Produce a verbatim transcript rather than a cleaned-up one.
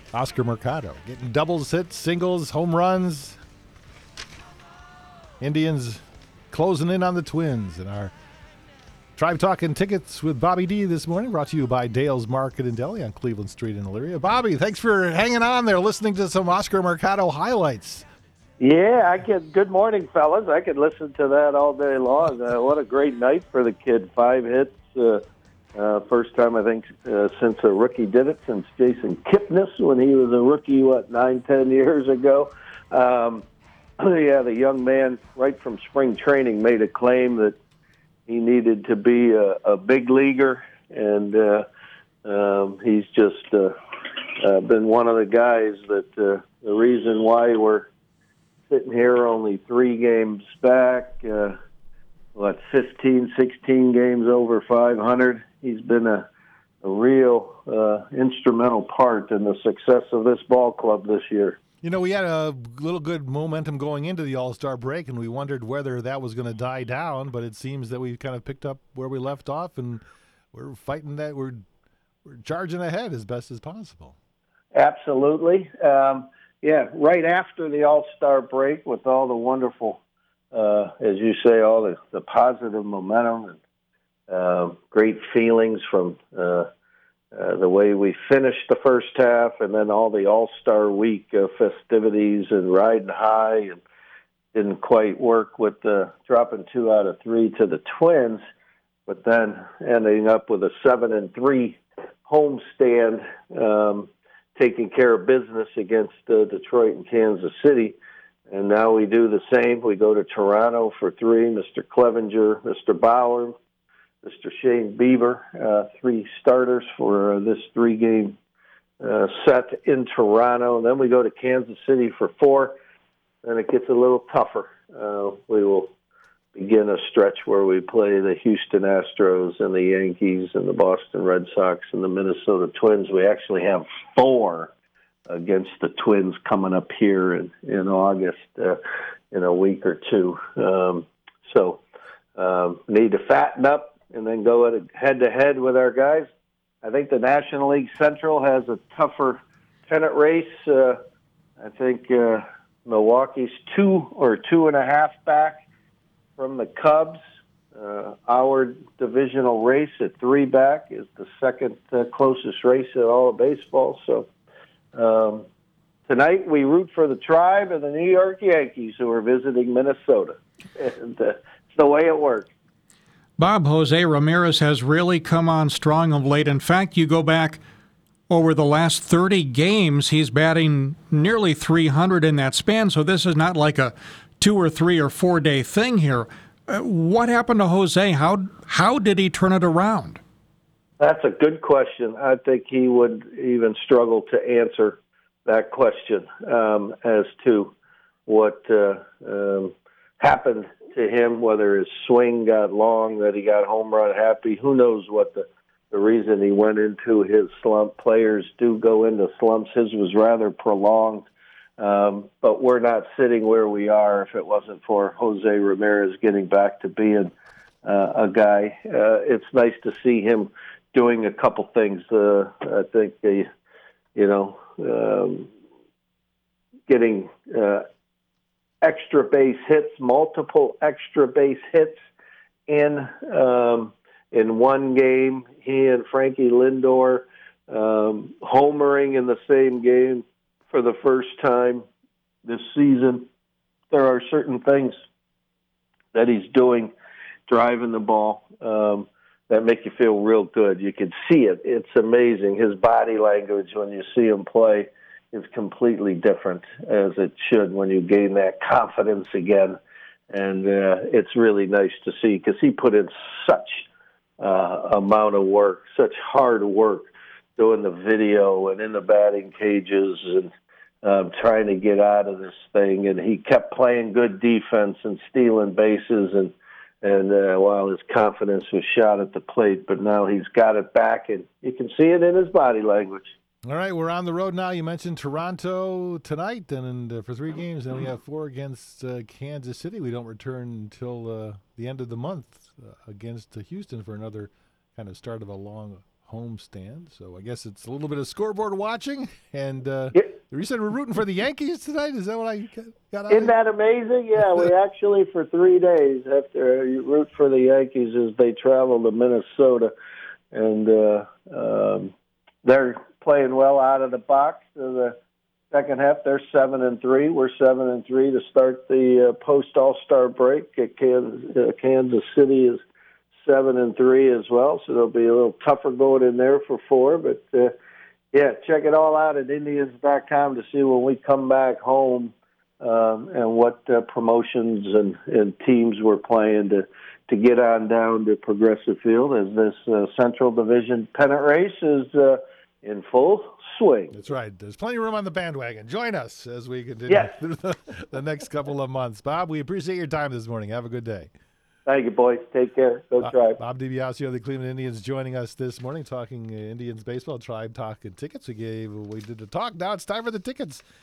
Oscar Mercado getting doubles, hits, singles, home runs. Indians closing in on the Twins. And our Tribe Talking Tickets with Bobby D this morning brought to you by Dale's Market and Deli on Cleveland Street in Elyria. Bobby, thanks for hanging on there, listening to some Oscar Mercado highlights. Yeah, I could. Good morning, fellas. I could listen to that all day long. Uh, what a great night for the kid. Five hits. Uh, uh, first time, I think, uh, since a rookie did it, since Jason Kipnis when he was a rookie, what, nine, ten years ago. Um, yeah, the young man, right from spring training, made a claim that he needed to be a, a big leaguer, and uh, um, he's just uh, uh, been one of the guys that uh, the reason why we're sitting here only three games back, uh, what, fifteen, sixteen games over five hundred. He's been a, a real uh, instrumental part in the success of this ball club this year. You know, we had a little good momentum going into the All-Star break, and we wondered whether that was going to die down, but it seems that we kind of picked up where we left off, and we're fighting that. We're, we're charging ahead as best as possible. Absolutely. Um, Yeah, right after the All-Star break with all the wonderful, uh, as you say, all the, the positive momentum and uh, great feelings from uh, uh, the way we finished the first half, and then all the All-Star week uh, festivities and riding high, and didn't quite work with the dropping two out of three to the Twins, but then ending up with a seven and three homestand. Um, taking care of business against uh, Detroit and Kansas City. And now we do the same. We go to Toronto for three, Mister Clevenger, Mister Bauer, Mister Shane Bieber, uh, three starters for uh, this three-game uh, set in Toronto. And then we go to Kansas City for four, and it gets a little tougher. Uh, we will begin a stretch where we play the Houston Astros and the Yankees and the Boston Red Sox and the Minnesota Twins. We actually have four against the Twins coming up here in, in August uh, in a week or two. Um, so um, need to fatten up and then go head-to-head with our guys. I think the National League Central has a tougher pennant race. Uh, I think uh, Milwaukee's two or two and a half back from the Cubs. Uh, our divisional race at three back is the second uh, closest race in all of baseball. So um, tonight we root for the Tribe and the New York Yankees, who are visiting Minnesota. And uh, it's the way it works. Bob, Jose Ramirez has really come on strong of late. In fact, you go back over the last thirty games, he's batting nearly three hundred in that span. So this is not like a two or three or four day thing here. Uh, what happened to Jose? How how did he turn it around? That's a good question. I think he would even struggle to answer that question um, as to what uh, um, happened to him, whether his swing got long, that he got home run happy. Who knows what the, the reason he went into his slump. Players do go into slumps. His was rather prolonged. Um, but we're not sitting where we are if it wasn't for Jose Ramirez getting back to being uh, a guy. Uh, it's nice to see him doing a couple things. Uh, I think, uh, you know, um, getting uh, extra base hits, multiple extra base hits in um, in one game. He and Frankie Lindor um, homering in the same game for the first time this season. There are certain things that he's doing, driving the ball, um, that make you feel real good. You can see it. It's amazing. His body language when you see him play is completely different, as it should when you gain that confidence again. And uh, it's really nice to see because he put in such uh, amount of work, such hard work, doing the video and in the batting cages and um, trying to get out of this thing. And he kept playing good defense and stealing bases, and and uh, while his confidence was shot at the plate, but now he's got it back, and you can see it in his body language. All right, we're on the road now. You mentioned Toronto tonight, and uh, for three games, then we have four against uh, Kansas City. We don't return until uh, the end of the month uh, against uh, Houston for another kind of start of a long homestand. So I guess it's a little bit of scoreboard watching. And uh, Yeah. you said we're rooting for the Yankees tonight? Is that what I got out Isn't of that amazing? Yeah, we actually, for three days, have to root for the Yankees as they travel to Minnesota. And uh, um, they're playing well out of the box. So the second half, they're seven and three. We're seven and three to start the uh, post All Star break. At Kansas, uh, Kansas City is seven and three as well, so there'll be a little tougher going in there for four. But uh, yeah, check it all out at Indians dot com to see when we come back home um, and what uh, promotions and, and teams we're playing to to get on down to Progressive Field as this uh, Central Division pennant race is uh, in full swing. That's right. There's plenty of room on the bandwagon. Join us as we continue Yes. through the, the next couple of months. Bob, we appreciate your time this morning. Have a good day. Thank you, boys. Take care. Go Uh, Tribe. Bob DiBiasio of the Cleveland Indians joining us this morning, talking uh, Indians baseball, Tribe Talk and tickets. We gave, we did the talk. Now it's time for the tickets.